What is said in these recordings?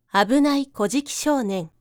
危ない小敷少年。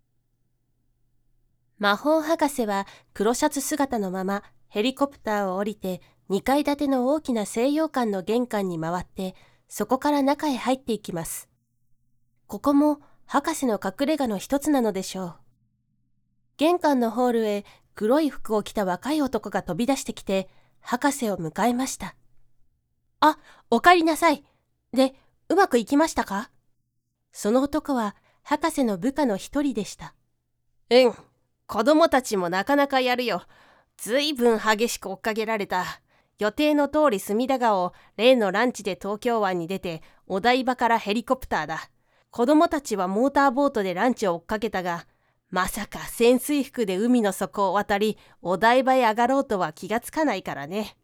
魔法博士は黒シャツ姿のままヘリコプターを降りて2階建ての大きな西洋館の玄関に回ってそこから中へ入っていきます。ここも博士の隠れ家の一つなのでしょう。玄関のホールへ黒い服を着た若い男が飛び出してきて博士を迎えました。あ、お帰りなさい。で、うまくいきましたか？その男は博士の部下の一人でした。 うん、子供たちもなかなかやるよ。ずいぶん激しく追っかけられた。予定の通り隅田川を例のランチで東京湾に出て、お台場からヘリコプターだ。子供たちはモーターボートでランチを追っかけたが、まさか潜水服で海の底を渡り、お台場へ上がろうとは気がつかないからね。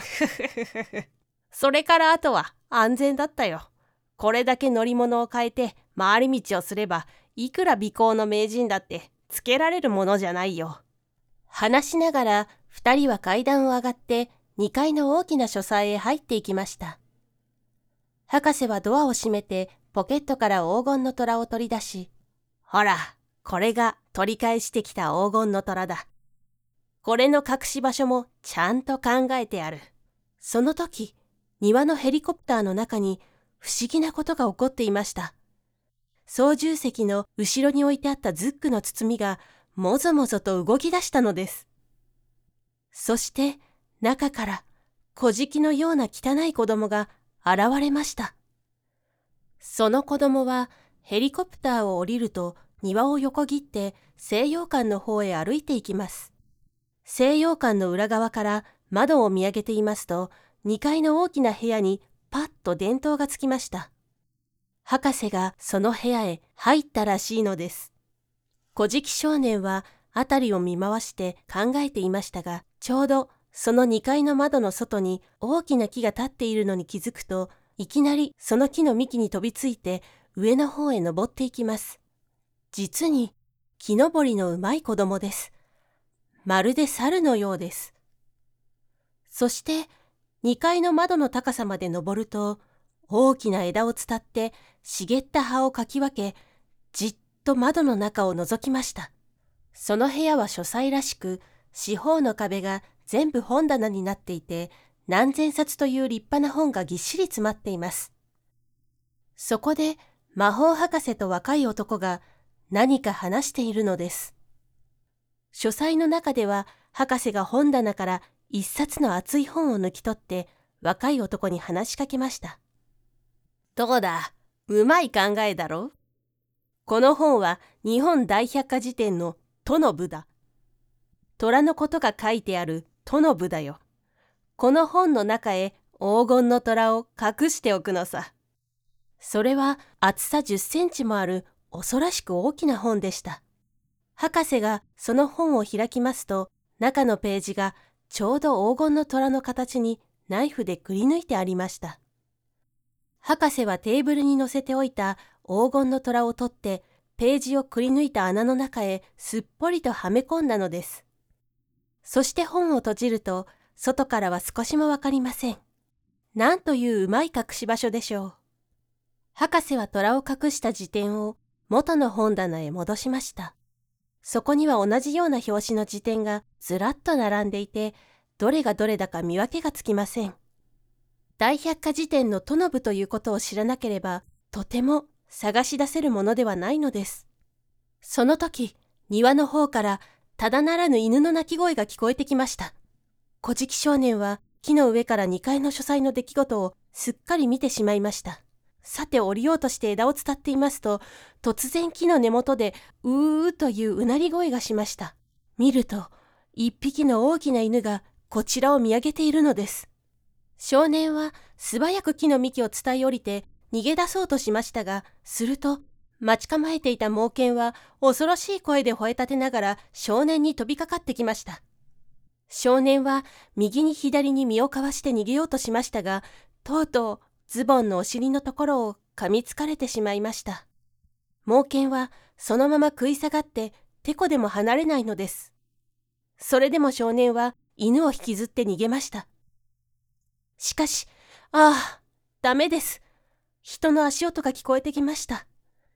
それからあとは安全だったよ。これだけ乗り物を変えて回り道をすれば、いくら尾行の名人だってつけられるものじゃないよ。 話しながら二人は階段を上がって2階の大きな書斎へ入っていきました。博士はドアを閉めてポケットから黄金の虎を取り出し、 ほら、これが取り返してきた黄金の虎だ。これの隠し場所もちゃんと考えてある。 その時、庭のヘリコプターの中に不思議なことが起こっていました。操縦席の後ろに置いてあったズックの包みがもぞもぞと動き出したのです。そして中から小敷のような汚い子供が現れました。その子供はヘリコプターを降りると庭を横切って西洋館の方へ歩いていきます。西洋館の裏側から窓を見上げていますと、2階の大きな部屋にパッと電灯がつきました。博士がその部屋へ入ったらしいのです。小敷少年は辺りを見回して考えていましたが、ちょうどその2階の窓の外に大きな木が立っているのに気づくと、いきなりその木の幹に飛びついて上の方へ登っていきます。実に木登りのうまい子供です。まるで猿のようです。そして2階の窓の高さまで登ると、大きな枝を伝って茂った葉をかき分け、じっと窓の中を覗きました。その部屋は書斎らしく、四方の壁が全部本棚になっていて、何千冊という立派な本がぎっしり詰まっています。そこで魔法博士と若い男が何か話しているのです。書斎の中では博士が本棚から一冊の厚い本を抜き取って若い男に話しかけました。 どうだ、うまい考えだろ。この本は日本大百科事典の都の部だ。虎のことが書いてある都の部だよ。この本の中へ黄金の虎を隠しておくのさ。 それは厚さ10センチもある恐ろしく大きな本でした。博士がその本を開きますと、中のページがちょうど黄金の虎の形にナイフでくり抜いてありました。博士はテーブルに乗せておいた黄金の虎を取って、ページをくり抜いた穴の中へすっぽりとはめ込んだのです。そして本を閉じると、外からは少しもわかりません。なんといううまい隠し場所でしょう。博士は虎を隠した辞典を元の本棚へ戻しました。そこには同じような表紙の辞典がずらっと並んでいて、どれがどれだか見分けがつきません。大百科事典の都の部ということを知らなければ、とても探し出せるものではないのです。その時、庭の方からただならぬ犬の鳴き声が聞こえてきました。小敷少年は木の上から2階の書斎の出来事をすっかり見てしまいました。さて降りようとして枝を伝っていますと、突然木の根元でうーといううなり声がしました。見ると、一匹の大きな犬がこちらを見上げているのです。少年は素早く木の幹を伝い降りて逃げ出そうとしましたが、すると待ち構えていた猛犬は恐ろしい声で吠え立てながら少年に飛びかかってきました。少年は右に左に身をかわして逃げようとしましたが、とうとうズボンのお尻のところを噛みつかれてしまいました。猛犬はそのまま食い下がっててこでも離れないのです。それでも少年は犬を引きずって逃げました。しかし、ダメです。人の足音が聞こえてきました。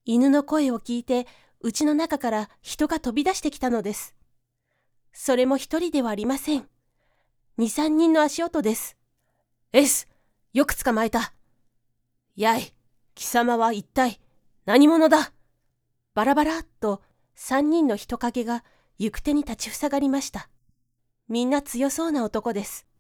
犬の声を聞いて、家の中から人が飛び出してきたのです。それも一人ではありません。2、3人の足音です。 よく捕まえた。やい、貴様は一体何者だ。 バラバラっと3人の人影が行く手に立ちふさがりました。みんな強そうな男です。